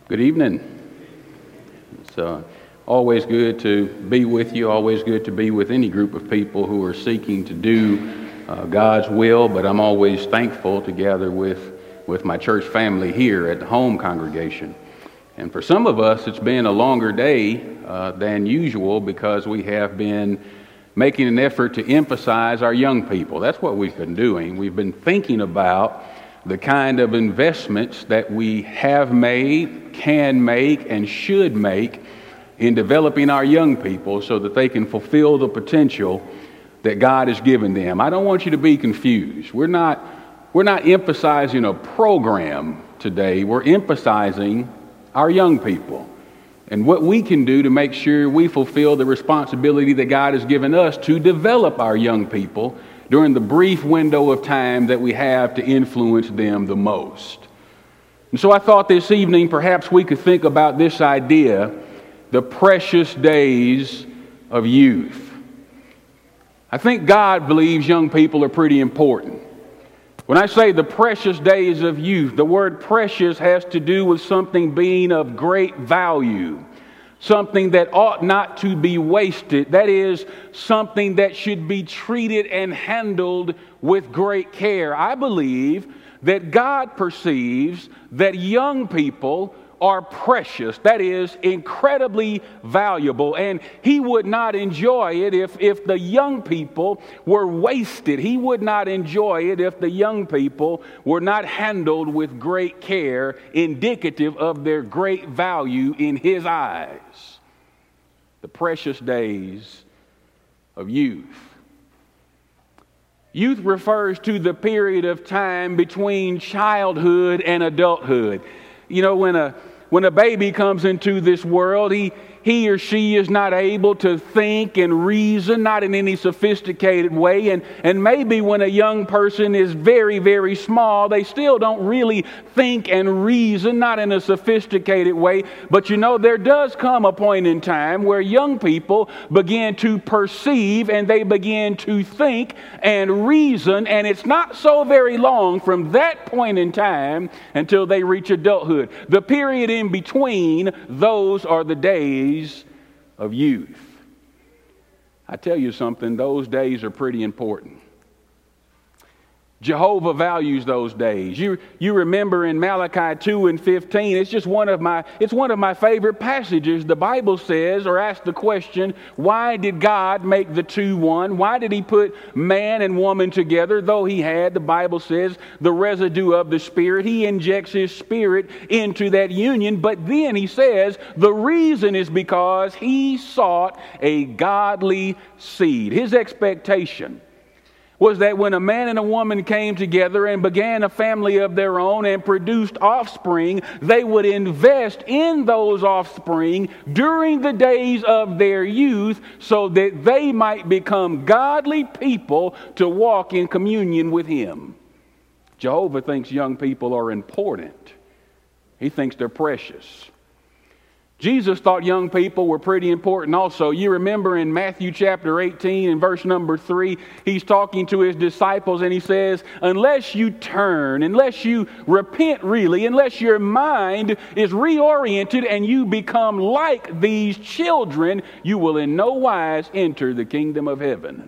Good evening. It's always good to be with you, always good to be with any group of people who are seeking to do God's will, but I'm always thankful to gather with my church family here at the home congregation. And for some of us, it's been a longer day than usual because we have been making an effort to emphasize our young people. That's what we've been doing. We've been thinking about the kind of investments that we have made, can make, and should make in developing our young people so that they can fulfill the potential that God has given them. I don't want you to be confused. We're not emphasizing a program today. We're emphasizing our young people and what we can do to make sure we fulfill the responsibility that God has given us to develop our young people during the brief window of time that we have to influence them the most. And so I thought this evening perhaps we could think about this idea, the precious days of youth. I think God believes young people are pretty important. When I say the precious days of youth, the word precious has to do with something being of great value, something that ought not to be wasted. That is, something that should be treated and handled with great care. I believe that God perceives that young people are precious, that is, incredibly valuable, and He would not enjoy it if the young people were wasted. He would not enjoy it if the young people were not handled with great care, indicative of their great value in His eyes. The precious days of youth. Youth refers to the period of time between childhood and adulthood. You know, when a baby comes into this world, he or she is not able to think and reason, not in any sophisticated way. And maybe when a young person is very, very small, they still don't really think and reason, not in a sophisticated way. But you know, there does come a point in time where young people begin to perceive and they begin to think and reason. And it's not so very long from that point in time until they reach adulthood. The period in between, those are the days of youth. I tell you something, those days are pretty important. Jehovah values those days. You remember in Malachi 2:15, it's one of my favorite passages. The Bible says, or asks the question, why did God make the two one? Why did He put man and woman together? Though He had, the Bible says, the residue of the Spirit. He injects His Spirit into that union. But then He says, the reason is because He sought a godly seed. His expectation was that when a man and a woman came together and began a family of their own and produced offspring, they would invest in those offspring during the days of their youth so that they might become godly people to walk in communion with Him. Jehovah thinks young people are important. He thinks they're precious. Jesus thought young people were pretty important also. You remember in Matthew chapter 18 and verse number 3, He's talking to His disciples and He says, unless you turn, unless you repent really, unless your mind is reoriented and you become like these children, you will in no wise enter the kingdom of heaven.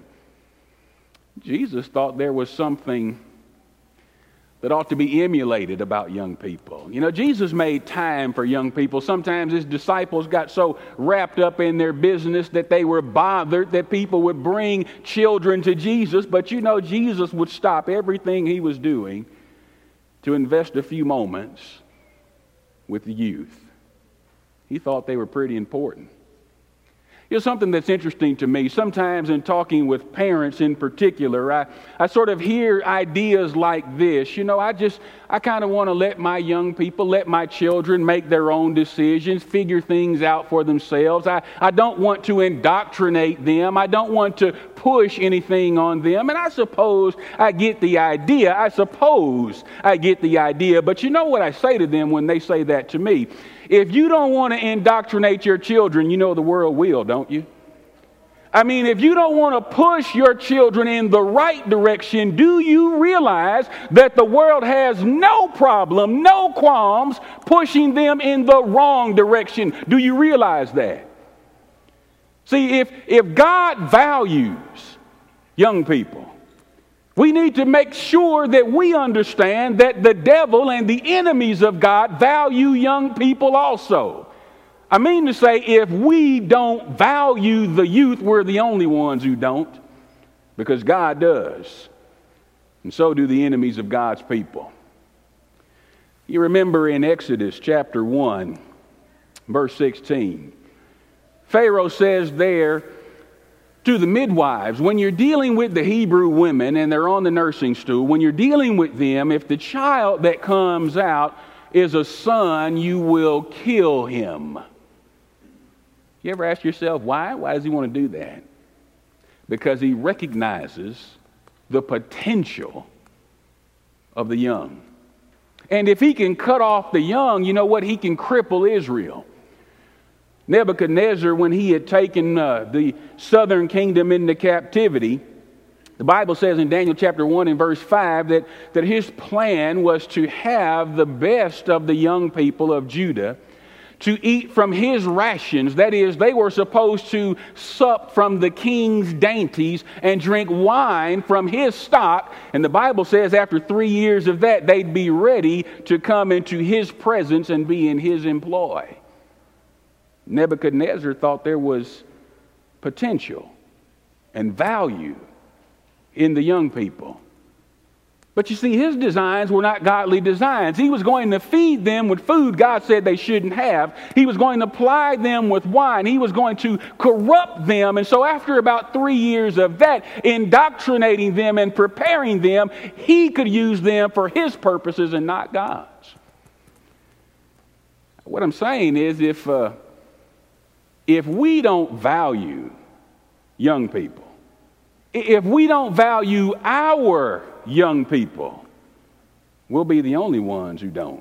Jesus thought there was something that ought to be emulated about young people. You know, Jesus made time for young people. Sometimes His disciples got so wrapped up in their business that they were bothered that people would bring children to Jesus. But you know, Jesus would stop everything He was doing to invest a few moments with the youth. He thought they were pretty important. You know, something that's interesting to me, sometimes in talking with parents in particular, I sort of hear ideas like this. You know, I kind of want to let my young people, let my children make their own decisions, figure things out for themselves. I don't want to indoctrinate them. I don't want to push anything on them. And I suppose I get the idea. But you know what I say to them when they say that to me? If you don't want to indoctrinate your children, you know the world will, don't you? I mean, if you don't want to push your children in the right direction, do you realize that the world has no problem, no qualms pushing them in the wrong direction? Do you realize that? See, if God values young people, we need to make sure that we understand that the devil and the enemies of God value young people also. I mean to say, if we don't value the youth, we're the only ones who don't, because God does. And so do the enemies of God's people. You remember in Exodus chapter 1, verse 16, Pharaoh says there to the midwives, when you're dealing with the Hebrew women and they're on the nursing stool, when you're dealing with them, if the child that comes out is a son, you will kill him. You ever ask yourself why? Why does he want to do that? Because he recognizes the potential of the young. And if he can cut off the young, you know what? He can cripple Israel. Nebuchadnezzar, when he had taken the southern kingdom into captivity, the Bible says in Daniel chapter 1 and verse 5 that his plan was to have the best of the young people of Judah to eat from his rations. That is, they were supposed to sup from the king's dainties and drink wine from his stock. And the Bible says after 3 years of that, they'd be ready to come into his presence and be in his employ. Nebuchadnezzar thought there was potential and value in the young people. But you see, his designs were not godly designs. He was going to feed them with food God said they shouldn't have. He was going to ply them with wine. He was going to corrupt them. And so after about 3 years of that, indoctrinating them and preparing them, he could use them for his purposes and not God's. What I'm saying is, if we don't value young people, if we don't value our young people, we'll be the only ones who don't.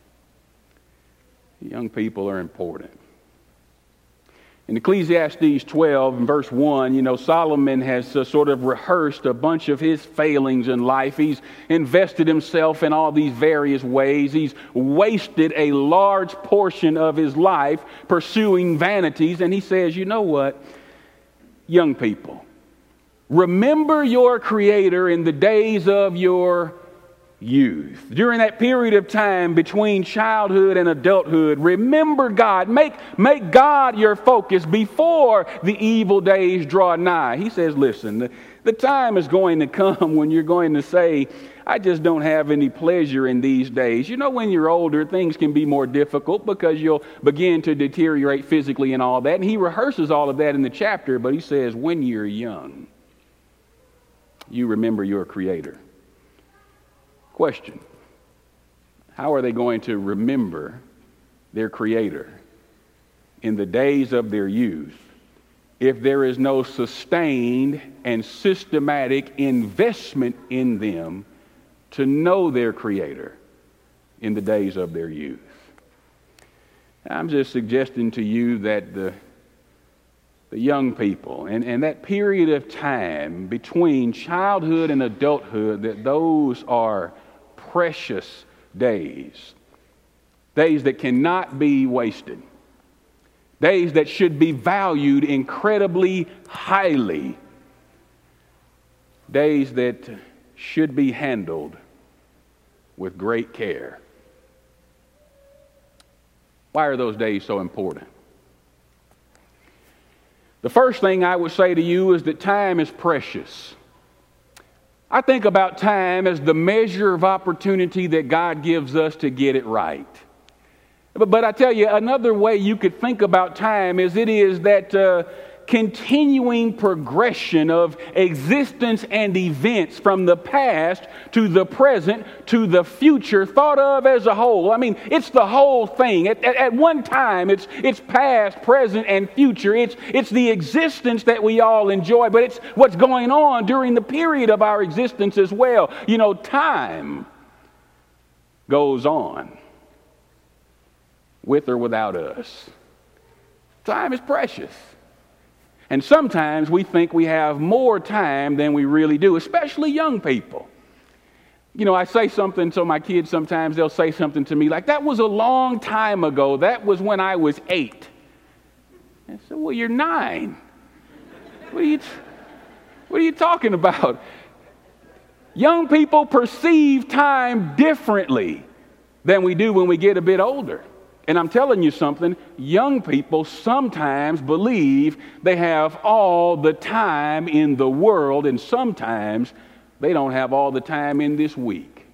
Young people are important. In Ecclesiastes 12 and verse 1, Solomon has sort of rehearsed a bunch of his failings in life. He's invested himself in all these various ways. He's wasted a large portion of his life pursuing vanities. And he says, you know what? Young people, remember your Creator in the days of your youth. During that period of time between childhood and adulthood, remember God. Make God your focus before the evil days draw nigh. He says, listen, the time is going to come when you're going to say, I just don't have any pleasure in these days. When you're older, things can be more difficult because you'll begin to deteriorate physically and all that. And he rehearses all of that in the chapter, but he says, when you're young, you remember your Creator. Question: how are they going to remember their Creator in the days of their youth if there is no sustained and systematic investment in them to know their Creator in the days of their youth? I'm just suggesting to you that the young people and that period of time between childhood and adulthood, that those are precious days that cannot be wasted, days that should be valued incredibly highly, days that should be handled with great care. Why are those days so important? The first thing I would say to you is that time is precious. I think about time as the measure of opportunity that God gives us to get it right. But I tell you, another way you could think about time is it is that continuing progression of existence and events from the past to the present to the future, thought of as a whole. I mean, it's the whole thing. At one time, it's past, present, and future. It's the existence that we all enjoy, but it's what's going on during the period of our existence as well. Time goes on with or without us. Time is precious. And sometimes we think we have more time than we really do, especially young people. You know, I say something to my kids sometimes, they'll say something to me like, that was a long time ago. That was when I was 8. I said, well, you're 9. What are you talking about? Young people perceive time differently than we do when we get a bit older. And I'm telling you something, young people sometimes believe they have all the time in the world, and sometimes they don't have all the time in this week.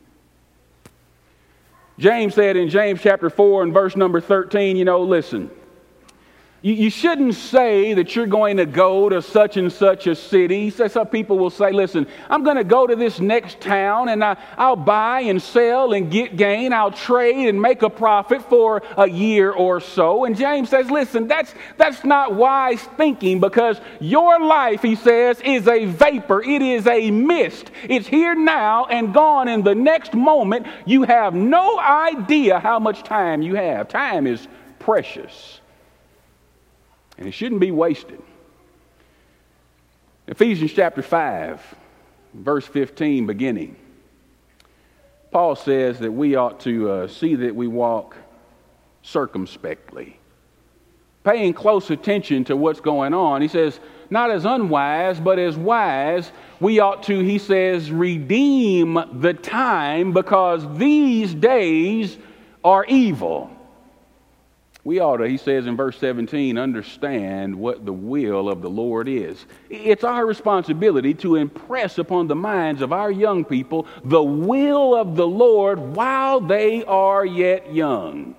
James said in James chapter 4 and verse number 13, listen, you shouldn't say that you're going to go to such and such a city. Some people will say, listen, I'm going to go to this next town and I'll buy and sell and get gain. I'll trade and make a profit for a year or so. And James says, listen, that's not wise thinking, because your life, he says, is a vapor. It is a mist. It's here now and gone in the next moment. You have no idea how much time you have. Time is precious. And it shouldn't be wasted. Ephesians chapter 5, verse 15 beginning. Paul says that we ought to see that we walk circumspectly, paying close attention to what's going on. He says, not as unwise, but as wise, we ought to, he says, redeem the time, because these days are evil. We ought to, he says in verse 17, understand what the will of the Lord is. It's our responsibility to impress upon the minds of our young people the will of the Lord while they are yet young.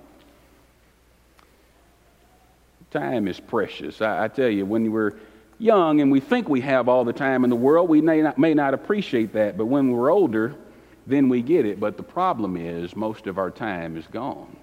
Time is precious. I tell you, when we're young and we think we have all the time in the world, we may not appreciate that. But when we're older, then we get it. But the problem is most of our time is gone.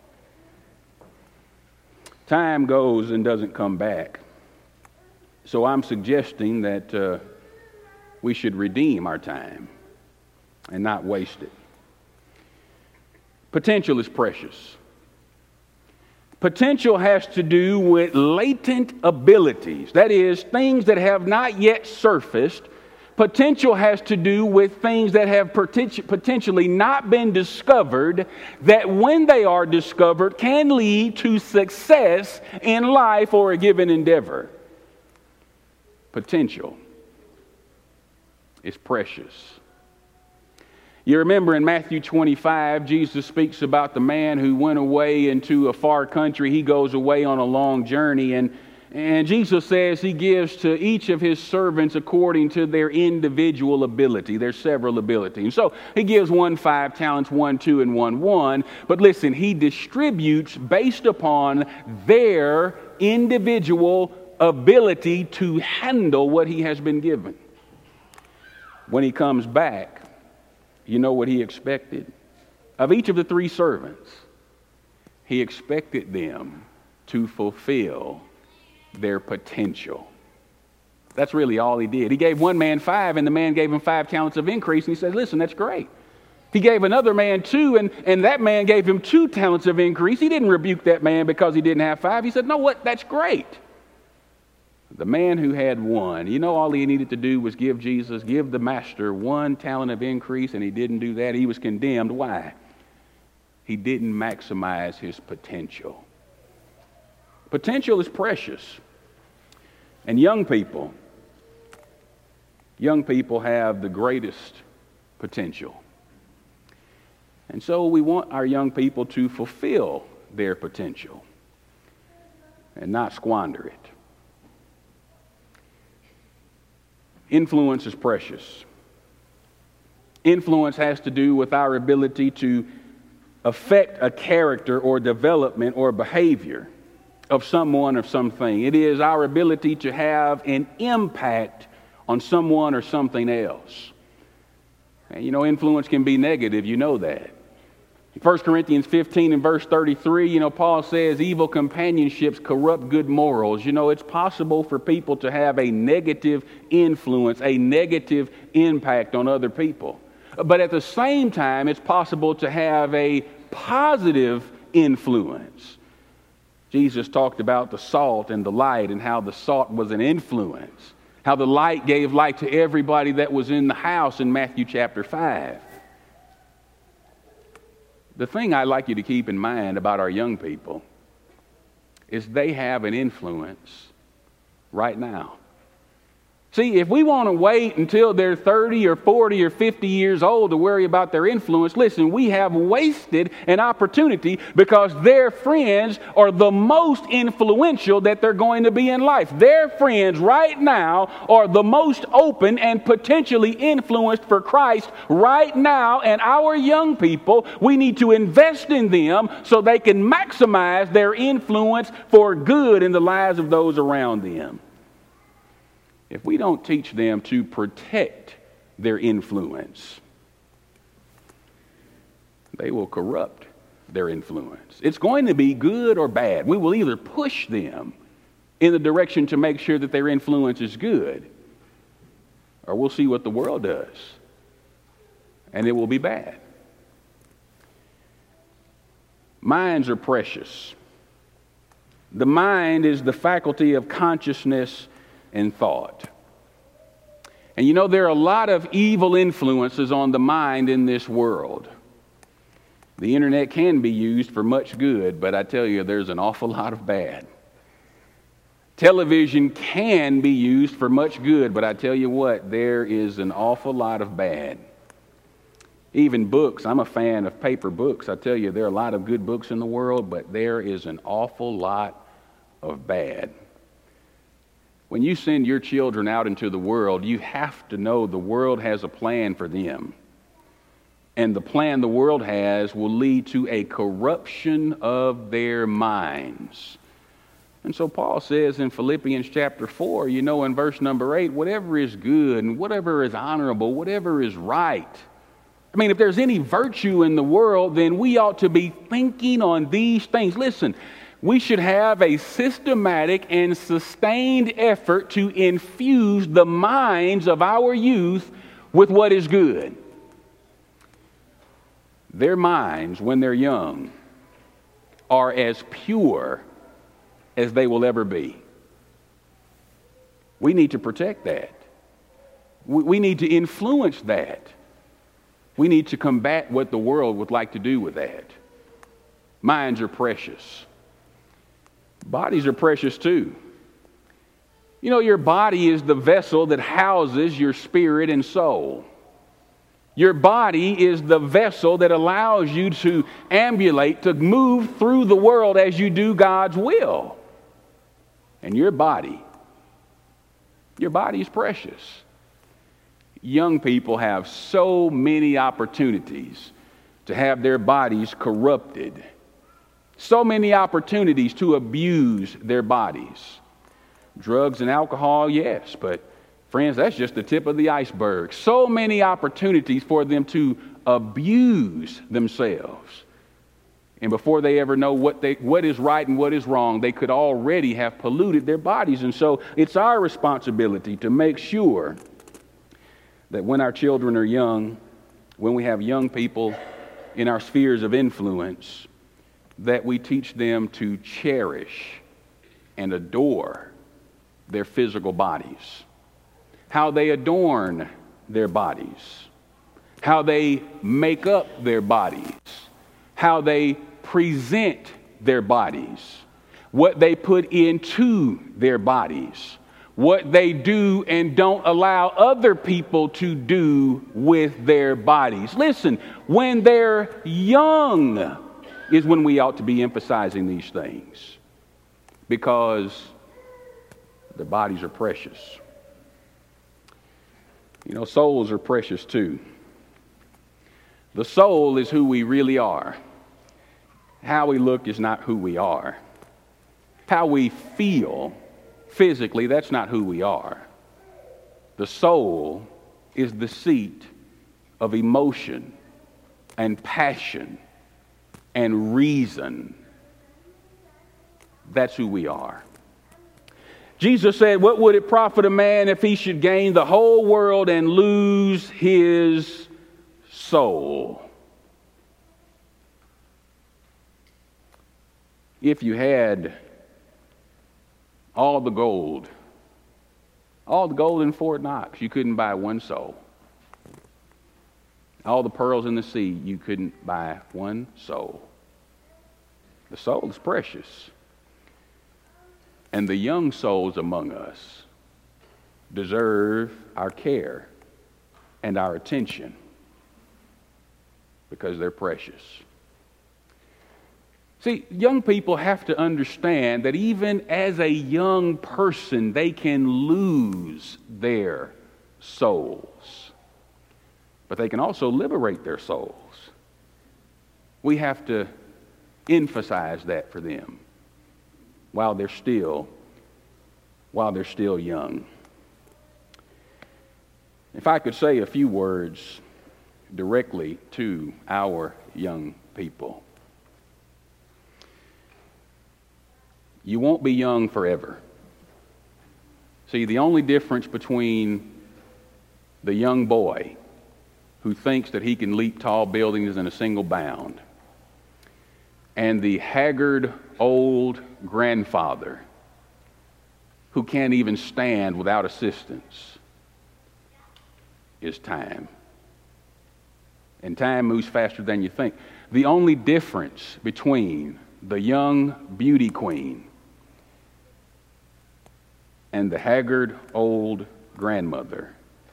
Time goes and doesn't come back. So I'm suggesting that we should redeem our time and not waste it. Potential is precious. Potential has to do with latent abilities. That is, things that have not yet surfaced. Potential has to do with things that have potentially not been discovered, that when they are discovered can lead to success in life or a given endeavor. Potential is precious. You remember in Matthew 25, Jesus speaks about the man who went away into a far country. He goes away on a long journey, and Jesus says he gives to each of his servants according to their individual ability, their several abilities. And so he gives one 5 talents, one 2, and one 1. But listen, he distributes based upon their individual ability to handle what he has been given. When he comes back, you know what he expected? Of each of the 3 servants, he expected them to fulfill their potential. That's really all he did. He gave one man 5, and the man gave him 5 talents of increase, and he said, listen, that's great. He gave another man 2, and that man gave him 2 talents of increase. He didn't rebuke that man because he didn't have 5. He said, no, what? That's great. The man who had 1, all he needed to do was give the master 1 talent of increase, and he didn't do that. He was condemned. Why? He didn't maximize his potential. Potential is precious. And young people have the greatest potential. And so we want our young people to fulfill their potential and not squander it. Influence is precious. Influence has to do with our ability to affect a character or development or behavior of someone or something. It is our ability to have an impact on someone or something else. And influence can be negative, you know that. 1 Corinthians 15 and verse 33, Paul says evil companionships corrupt good morals. It's possible for people to have a negative influence, a negative impact on other people. But at the same time, it's possible to have a positive influence. Jesus talked about the salt and the light and how the salt was an influence, how the light gave light to everybody that was in the house in Matthew chapter 5. The thing I'd like you to keep in mind about our young people is they have an influence right now. See, if we want to wait until they're 30 or 40 or 50 years old to worry about their influence, listen, we have wasted an opportunity because their friends are the most influential that they're going to be in life. Their friends right now are the most open and potentially influenced for Christ right now, and our young people, we need to invest in them so they can maximize their influence for good in the lives of those around them. If we don't teach them to protect their influence, they will corrupt their influence. It's going to be good or bad. We will either push them in the direction to make sure that their influence is good, or we'll see what the world does, and it will be bad. Minds are precious. The mind is the faculty of consciousness and thought. And you know, there are a lot of evil influences on the mind in this world. The internet can be used for much good, but I tell you, there's an awful lot of bad. Television can be used for much good, but I tell you what, there is an awful lot of bad. Even books, I'm a fan of paper books. I tell you, there are a lot of good books in the world, but there is an awful lot of bad. When you send your children out into the world, you have to know the world has a plan for them. And the plan the world has will lead to a corruption of their minds. And so Paul says in Philippians chapter 4, you know, in verse number 8, whatever is good and whatever is honorable, whatever is right. I mean, if there's any virtue in the world, then we ought to be thinking on these things. Listen, we should have a systematic and sustained effort to infuse the minds of our youth with what is good. Their minds, when they're young, are as pure as they will ever be. We need to protect that. We need to influence that. We need to combat what the world would like to do with that. Minds are precious. Bodies are precious too. You know, your body is the vessel that houses your spirit and soul. Your body is the vessel that allows you to ambulate, to move through the world as you do God's will. And your body is precious. Young people have so many opportunities to have their bodies corrupted. So many opportunities to abuse their bodies. Drugs and alcohol, yes, but friends, that's just the tip of the iceberg. So many opportunities for them to abuse themselves. And before they ever know what is right and what is wrong, they could already have polluted their bodies. And so it's our responsibility to make sure that when our children are young, when we have young people in our spheres of influence, that we teach them to cherish and adore their physical bodies, how they adorn their bodies, how they make up their bodies, how they present their bodies, what they put into their bodies, what they do and don't allow other people to do with their bodies. Listen, when they're young is when we ought to be emphasizing these things, because their bodies are precious. You know, souls are precious too. The soul is who we really are. How we look is not who we are. How we feel physically, that's not who we are. The soul is the seat of emotion and passion and reason. That's who we are. Jesus said, what would it profit a man if he should gain the whole world and lose his soul? If you had all the gold in Fort Knox, you couldn't buy one soul. All the pearls in the sea, you couldn't buy one soul. The soul is precious. And the young souls among us deserve our care and our attention because they're precious. See, young people have to understand that even as a young person, they can lose their souls. But they can also liberate their souls. We have to emphasize that for them while they're still young. If I could say a few words directly to our young people. You won't be young forever. See, the only difference between the young boy who thinks that he can leap tall buildings in a single bound and the haggard old grandfather who can't even stand without assistance is time. And time moves faster than you think. The only difference between the young beauty queen and the haggard old grandmother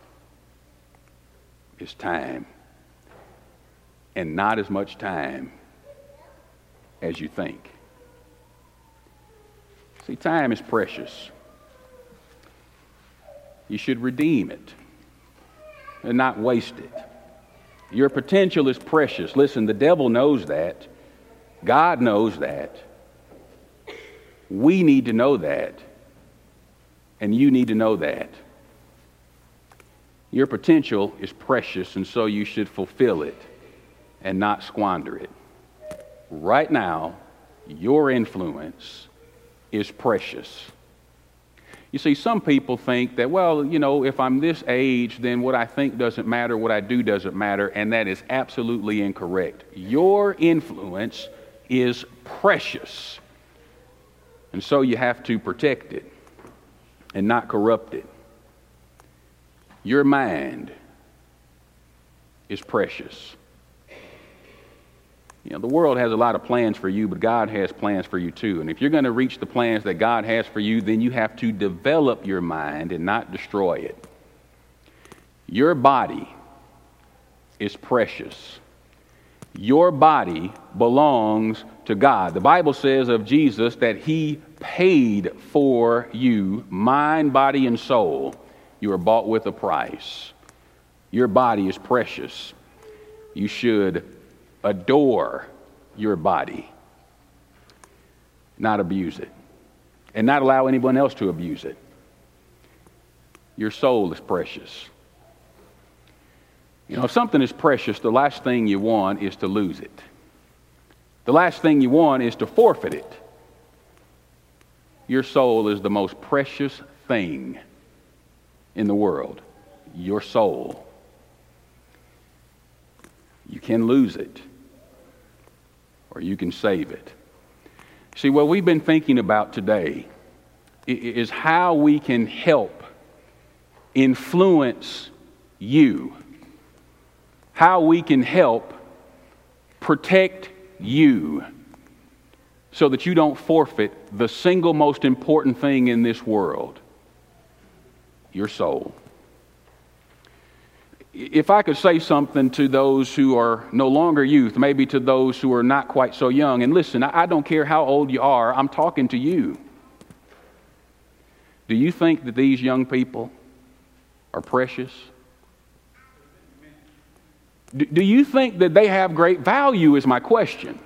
is time. And not as much time as you think. See, time is precious. You should redeem it and not waste it. Your potential is precious. Listen, the devil knows that. God knows that. We need to know that. And you need to know that. Your potential is precious, and so you should fulfill it and not squander it. Right now, your influence is precious. You see, some people think that, well, if I'm this age, then what I think doesn't matter, what I do doesn't matter, and that is absolutely incorrect. Your influence is precious, and so you have to protect it and not corrupt it. Your mind is precious. The world has a lot of plans for you, but God has plans for you too. And if you're going to reach the plans that God has for you, then you have to develop your mind and not destroy it. Your body is precious. Your body belongs to God. The Bible says of Jesus that He paid for you, mind, body, and soul. You are bought with a price. Your body is precious. You should adore your body, not abuse it, and not allow anyone else to abuse it. Your soul is precious. If something is precious, the last thing you want is to lose it. The last thing you want is to forfeit it. Your soul is the most precious thing in the world. Your soul. You can lose it, or you can save it. See, what we've been thinking about today is how we can help influence you. How we can help protect you so that you don't forfeit the single most important thing in this world, your soul. If I could say something to those who are no longer youth, maybe to those who are not quite so young, and listen, I don't care how old you are, I'm talking to you. Do you think that these young people are precious? Do you think that they have great value is my question.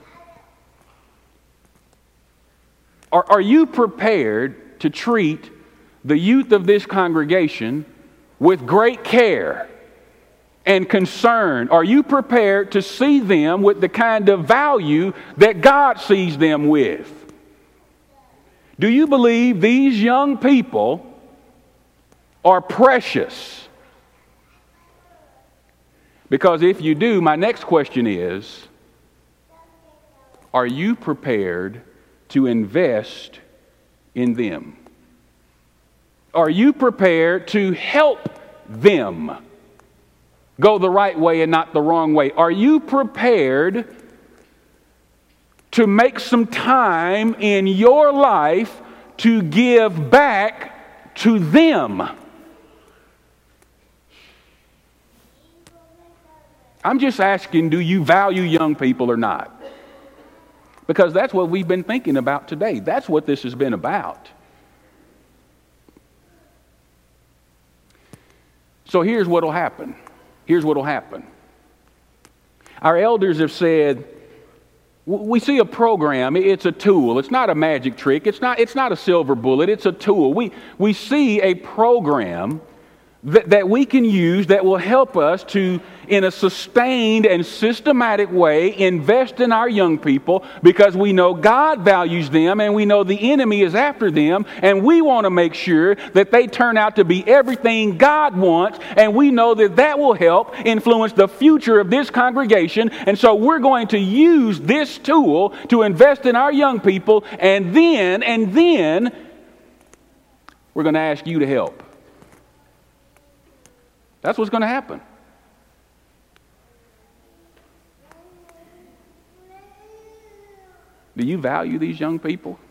Are you prepared to treat the youth of this congregation with great care and concern? Are you prepared to see them with the kind of value that God sees them with? Do you believe these young people are precious? Because if you do, my next question is, are you prepared to invest in them? Are you prepared to help them go the right way and not the wrong way? Are you prepared to make some time in your life to give back to them? I'm just asking, do you value young people or not? Because that's what we've been thinking about today. That's what this has been about. So here's what will happen. Here's what will happen. Our elders have said, we see a program, it's a tool. It's not a magic trick. It's not a silver bullet. It's a tool. We see a program that we can use that will help us to, in a sustained and systematic way, invest in our young people, because we know God values them and we know the enemy is after them, and we want to make sure that they turn out to be everything God wants, and we know that that will help influence the future of this congregation. And so we're going to use this tool to invest in our young people, and then we're going to ask you to help. That's what's going to happen. Do you value these young people?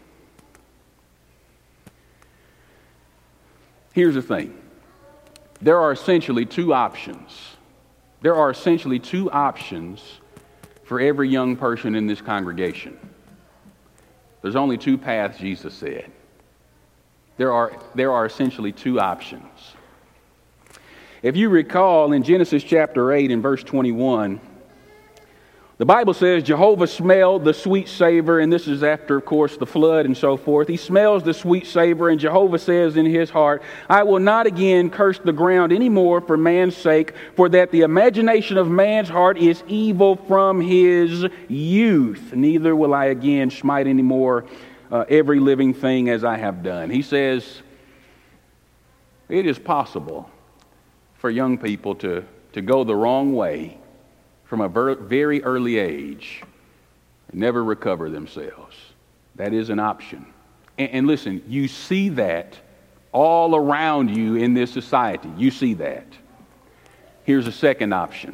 Here's the thing. There are essentially two options. There are essentially two options for every young person in this congregation. There's only two paths, Jesus said. There are essentially two options. If you recall, in Genesis chapter 8 and verse 21, the Bible says Jehovah smelled the sweet savor, and this is after, of course, the flood and so forth. He smells the sweet savor, and Jehovah says in his heart, I will not again curse the ground anymore for man's sake, for that the imagination of man's heart is evil from his youth. Neither will I again smite anymore every living thing as I have done. He says, it is possible for young people to go the wrong way from a very early age and never recover themselves. That is an option. And listen, you see that all around you in this society. You see that. Here's a second option.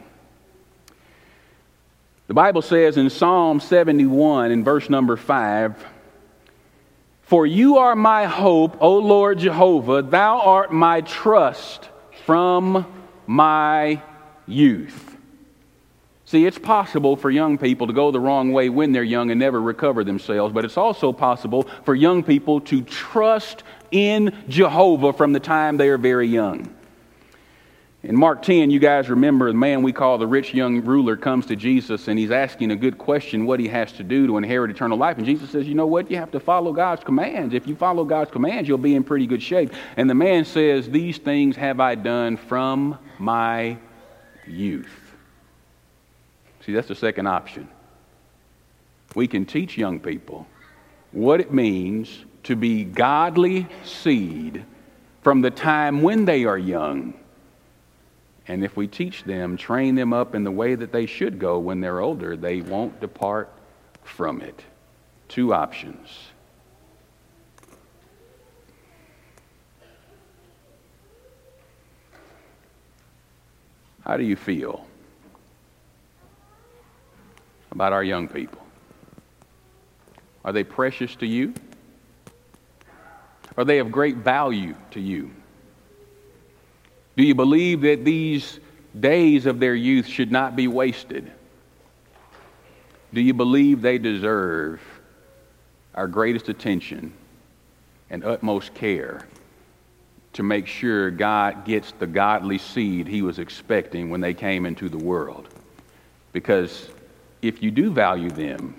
The Bible says in Psalm 71 in verse number 5, For you are my hope, O Lord Jehovah, thou art my trust from my youth. See, it's possible for young people to go the wrong way when they're young and never recover themselves, but it's also possible for young people to trust in Jehovah from the time they are very young. In Mark 10, you guys remember the man we call the rich young ruler comes to Jesus, and he's asking a good question, what he has to do to inherit eternal life. And Jesus says, you know what? You have to follow God's commands. If you follow God's commands, you'll be in pretty good shape. And the man says, these things have I done from my youth. See, that's the second option. We can teach young people what it means to be godly seed from the time when they are young. And if we teach them, train them up in the way that they should go when they're older, they won't depart from it. Two options. How do you feel about our young people? Are they precious to you? Are they of great value to you? Do you believe that these days of their youth should not be wasted? Do you believe they deserve our greatest attention and utmost care to make sure God gets the godly seed he was expecting when they came into the world? Because if you do value them,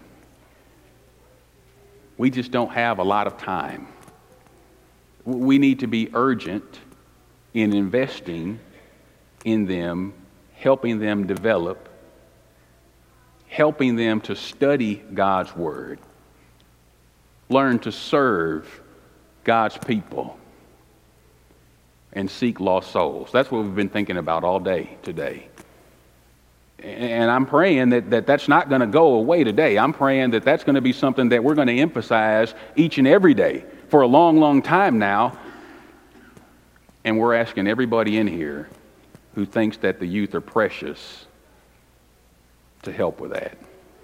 we just don't have a lot of time. We need to be urgent in investing in them, helping them develop, helping them to study God's Word, learn to serve God's people, and seek lost souls. That's what we've been thinking about all day today. And I'm praying that that's not going to go away today. I'm praying that that's going to be something that we're going to emphasize each and every day for a long, long time now. And we're asking everybody in here who thinks that the youth are precious to help with that.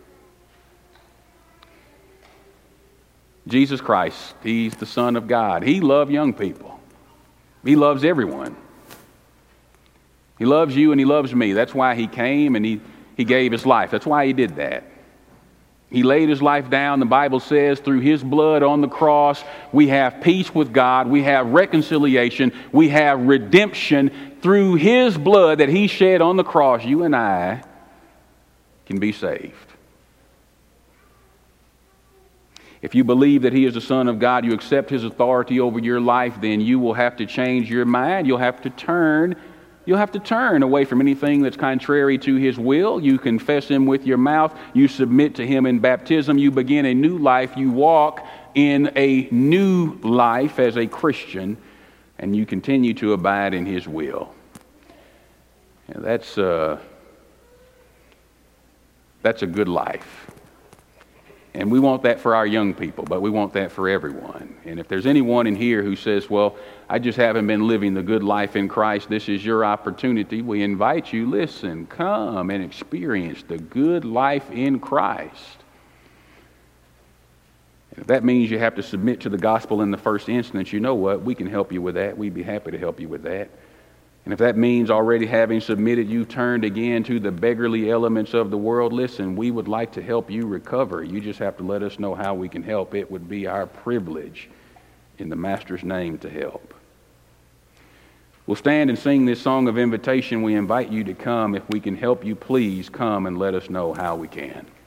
Jesus Christ, He's the Son of God. He loved young people. He loves everyone. He loves you and He loves me. That's why He came and He gave His life. That's why He did that. He laid His life down. The Bible says through His blood on the cross, we have peace with God. We have reconciliation. We have redemption. Through His blood that He shed on the cross, you and I can be saved. If you believe that He is the Son of God, you accept His authority over your life, then you will have to change your mind. You'll have to turn away from anything that's contrary to His will. You confess Him with your mouth. You submit to Him in baptism. You begin a new life. You walk in a new life as a Christian, and you continue to abide in His will. And that's a good life. And we want that for our young people, but we want that for everyone. And if there's anyone in here who says, well, I just haven't been living the good life in Christ, this is your opportunity. We invite you, listen, come and experience the good life in Christ. And if that means you have to submit to the gospel in the first instance, you know what? We can help you with that. We'd be happy to help you with that. And if that means already having submitted, you turned again to the beggarly elements of the world, listen, we would like to help you recover. You just have to let us know how we can help. It would be our privilege in the Master's name to help. We'll stand and sing this song of invitation. We invite you to come. If we can help you, please come and let us know how we can.